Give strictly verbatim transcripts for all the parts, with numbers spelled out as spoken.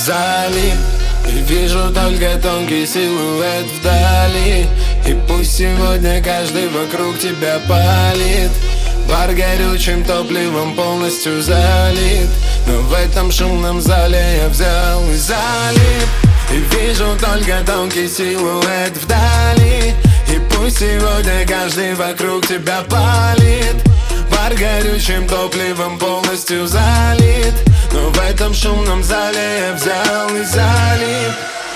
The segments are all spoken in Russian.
залип и вижу только тонкий силуэт вдали. И пусть сегодня каждый вокруг тебя палит, бар горючим топливом полностью залит, но в этом шумном зале я взял и залип. И вижу только тонкий силуэт вдали. И пусть сегодня каждый вокруг тебя палит, бар горючим топливом полностью залит, но в этом шумном зале я взял и залип.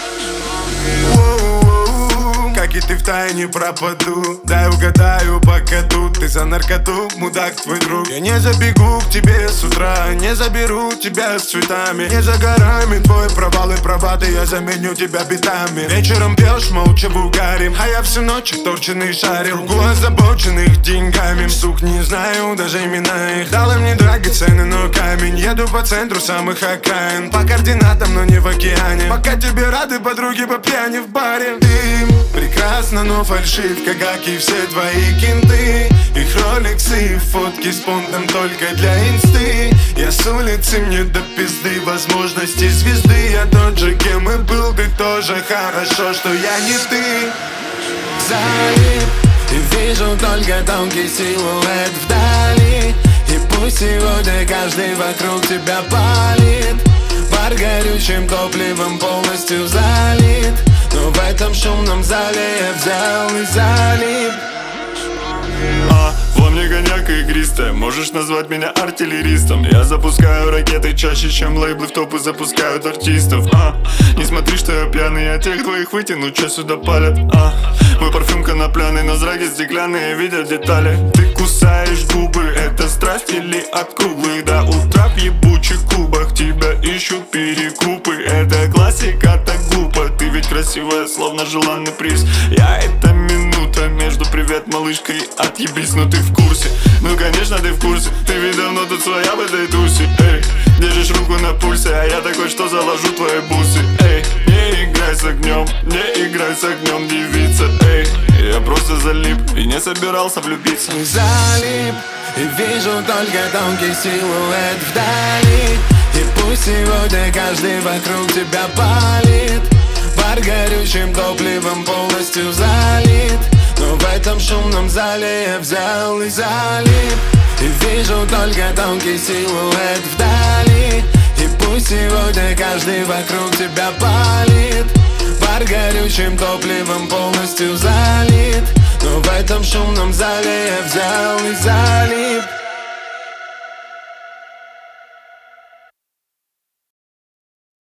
Как и ты втайне пропаду, дай угадаю, пока тут ты за наркоту, мудак твой друг. Я не забегу к тебе с утра, не заберу тебя с цветами, не за горами твой провал и провады, я заменю тебя битами. Вечером пьешь молча в угаре, а я всю ночь торченый шарил, кругу озабоченных деньгами. Сук, не знаю даже имена их, дала мне драгоценный, но камень. Еду по центру самых окраин, по координатам, но не в океане. Пока тебе рады подруги по пьяни в баре. Ты прекрасно, но фальшивка, как и все твои кенты. Их роликсы и фотки с понтом только для инсты. Я с улицы, мне до пизды возможности звезды. Я тот же, кем и был, ты тоже. Хорошо, что я не ты. Залип и вижу только тонкий силуэт вдали. И пусть сегодня каждый вокруг тебя палит, бар горючим топливом полностью залит, но в этом шумном зале я взял и залип. А, во мне коньяк и игристая, можешь назвать меня артиллеристом. Я запускаю ракеты чаще, чем лейблы в топы запускают артистов. А, не смотри, что я пьяный, я тех двоих вытяну, че сюда палят. А, мой парфюм конопляный, но зраки стеклянные видят детали. Ты кусаешь губы, это страсть или откубы? До утра в ебучих клубах тебя ищут перекупы. Это классика, так глупо, ты ведь красивая, словно желанный приз. Я это минута между привет, малышка, и отъебись, но ты в курсе. Ну конечно ты в курсе, ты ведь давно тут своя в этой тусе. Эй, держишь руку на пульсе, а я такой, что заложу твои бусы. Эй, не играй с огнем, не играй с огнем, девица. Эй, я просто залип и не собирался влюбиться. Залип и вижу только тонкий силуэт вдали. И пусть сегодня каждый вокруг тебя палит, бар горючим топливом полностью залит, но в этом шумном зале я взял и залип. И вижу только тонкий силуэт вдали. И пусть сегодня каждый вокруг тебя палит, бар горючим топливом полностью залит, но в этом шумном зале я взял и залип.